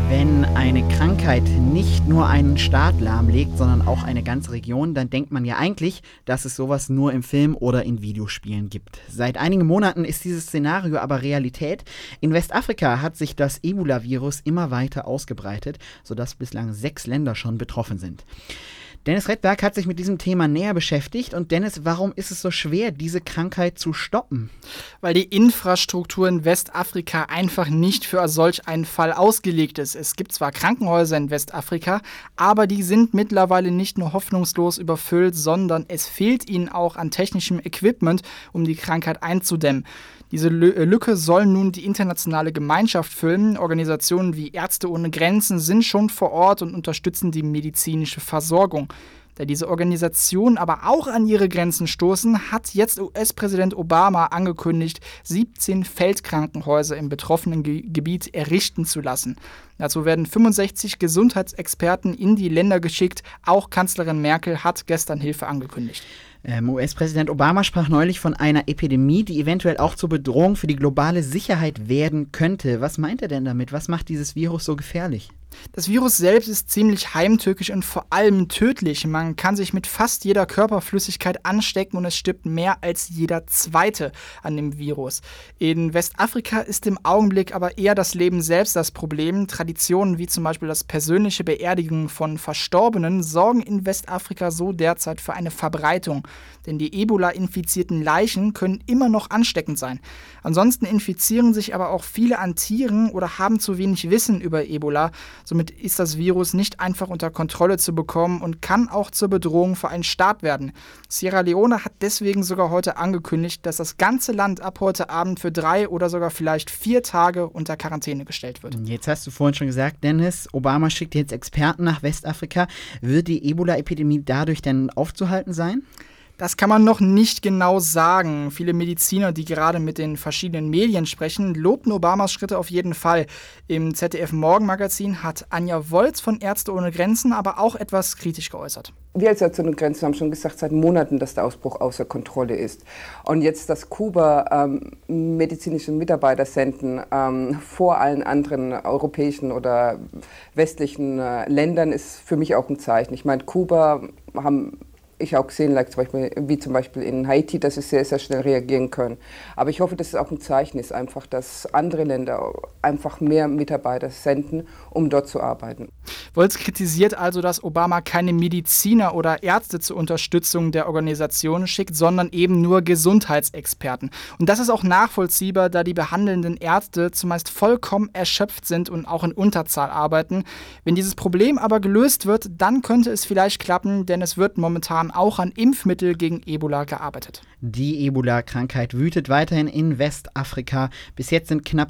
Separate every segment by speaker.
Speaker 1: Wenn eine Krankheit nicht nur einen Staat lahmlegt, sondern auch eine ganze Region, dann denkt man ja eigentlich, dass es sowas nur im Film oder in Videospielen gibt. Seit einigen Monaten ist dieses Szenario aber Realität. In Westafrika hat sich das Ebola-Virus immer weiter ausgebreitet, sodass bislang 6 Länder schon betroffen sind. Dennis Redberg hat sich mit diesem Thema näher beschäftigt. Und Dennis, warum ist es so schwer, diese Krankheit zu stoppen?
Speaker 2: Weil die Infrastruktur in Westafrika einfach nicht für solch einen Fall ausgelegt ist. Es gibt zwar Krankenhäuser in Westafrika, aber die sind mittlerweile nicht nur hoffnungslos überfüllt, sondern es fehlt ihnen auch an technischem Equipment, um die Krankheit einzudämmen. Diese Lücke soll nun die internationale Gemeinschaft füllen. Organisationen wie Ärzte ohne Grenzen sind schon vor Ort und unterstützen die medizinische Versorgung. Da diese Organisationen aber auch an ihre Grenzen stoßen, hat jetzt US-Präsident Obama angekündigt, 17 Feldkrankenhäuser im betroffenen Gebiet errichten zu lassen. Dazu werden 65 Gesundheitsexperten in die Länder geschickt. Auch Kanzlerin Merkel hat gestern Hilfe angekündigt.
Speaker 1: US-Präsident Obama sprach neulich von einer Epidemie, die eventuell auch zur Bedrohung für die globale Sicherheit werden könnte. Was meint er denn damit? Was macht dieses Virus so gefährlich?
Speaker 2: Das Virus selbst ist ziemlich heimtückisch und vor allem tödlich. Man kann sich mit fast jeder Körperflüssigkeit anstecken und es stirbt mehr als jeder Zweite an dem Virus. In Westafrika ist im Augenblick aber eher das Leben selbst das Problem. Traditionen wie zum Beispiel das persönliche Beerdigen von Verstorbenen sorgen in Westafrika so derzeit für eine Verbreitung. Denn die Ebola-infizierten Leichen können immer noch ansteckend sein. Ansonsten infizieren sich aber auch viele an Tieren oder haben zu wenig Wissen über Ebola. Somit ist das Virus nicht einfach unter Kontrolle zu bekommen und kann auch zur Bedrohung für einen Staat werden. Sierra Leone hat deswegen sogar heute angekündigt, dass das ganze Land ab heute Abend für 3 oder sogar vielleicht 4 Tage unter Quarantäne gestellt wird.
Speaker 1: Jetzt hast du vorhin schon gesagt, Dennis, Obama schickt jetzt Experten nach Westafrika. Wird die Ebola-Epidemie dadurch denn aufzuhalten sein?
Speaker 2: Das kann man noch nicht genau sagen. Viele Mediziner, die gerade mit den verschiedenen Medien sprechen, lobten Obamas Schritte auf jeden Fall. Im ZDF-Morgenmagazin hat Anja Wolz von Ärzte ohne Grenzen aber auch etwas kritisch geäußert.
Speaker 3: Wir als Ärzte ohne Grenzen haben schon gesagt, seit Monaten, dass der Ausbruch außer Kontrolle ist. Und jetzt, dass Kuba medizinische Mitarbeiter senden vor allen anderen europäischen oder westlichen Ländern, ist für mich auch ein Zeichen. Ich meine, Kuba haben ich auch gesehen, wie zum Beispiel in Haiti, dass sie sehr, sehr schnell reagieren können. Aber ich hoffe, dass es auch ein Zeichen ist, einfach, dass andere Länder einfach mehr Mitarbeiter senden, um dort zu arbeiten.
Speaker 2: Wolz kritisiert also, dass Obama keine Mediziner oder Ärzte zur Unterstützung der Organisation schickt, sondern eben nur Gesundheitsexperten. Und das ist auch nachvollziehbar, da die behandelnden Ärzte zumeist vollkommen erschöpft sind und auch in Unterzahl arbeiten. Wenn dieses Problem aber gelöst wird, dann könnte es vielleicht klappen, denn es wird momentan auch an Impfmittel gegen Ebola gearbeitet.
Speaker 1: Die Ebola-Krankheit wütet weiterhin in Westafrika. Bis jetzt sind knapp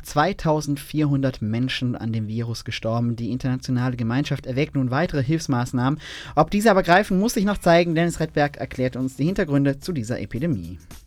Speaker 1: 2400 Menschen an dem Virus gestorben. Die internationale Gemeinschaft erwägt nun weitere Hilfsmaßnahmen. Ob diese aber greifen, muss sich noch zeigen. Dennis Redberg erklärt uns die Hintergründe zu dieser Epidemie.